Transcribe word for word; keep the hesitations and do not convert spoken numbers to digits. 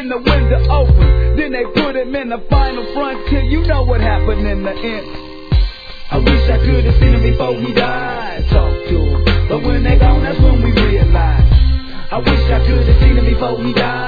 when the window opened. Then they put him in the final frontier. You know what happened in the end. I wish I could have seen him before he died. Talk to him, but when they gone, that's when we realize. I wish I could have seen him before he died.